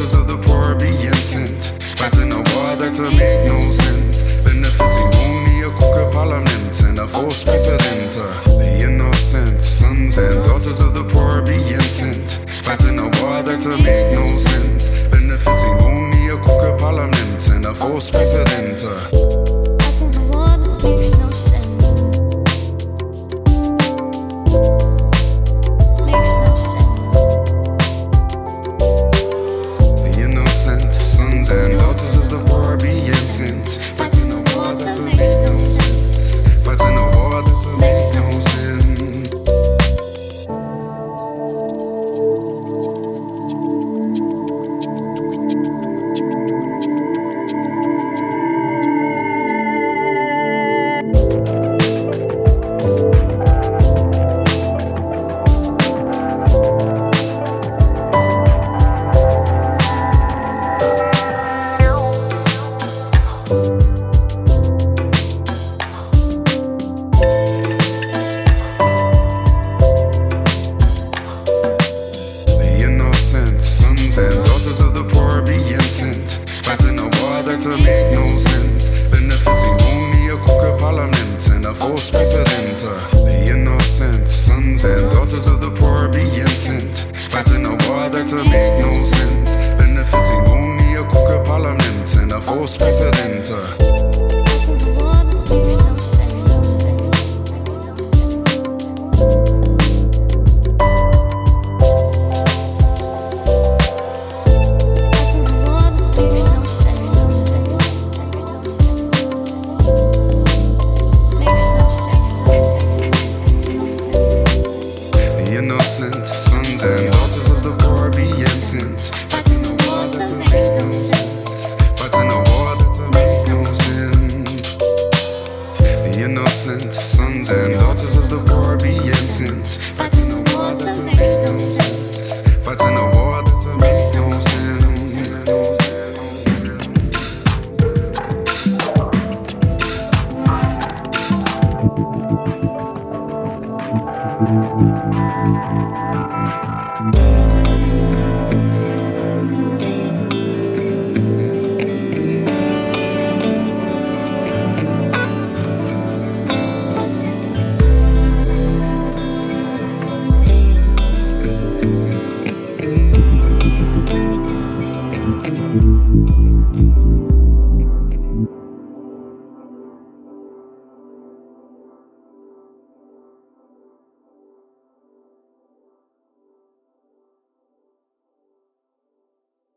daughters of the poor being sent, fighting a war that make no sense, benefiting only a crooked parliament and a false president. The innocent sons and daughters of the poor being sent, fighting a war that make no sense, benefiting only a crooked parliament and a false president. Fighting a war that makes no sense. Makes no sense. The innocent sons and daughters of the poor being sent, fighting a war that makes no sense, fighting a war that makes no sense. And daughters of the poor being sent, fighting a war that make no sense, benefiting only a crooked parliament and a false president. The innocent sons and daughters of the poor being sent, fighting a war that make no sense, benefiting only a crooked parliament and a false president. Fighting a war that makes no sense. Innocent sons and daughters of the poor being sent, fighting a war that makes no sense, fighting a war that makes no sense. The innocent sons and daughters of the poor being sent, fighting a war that makes no sense, fighting a war that makes no sense.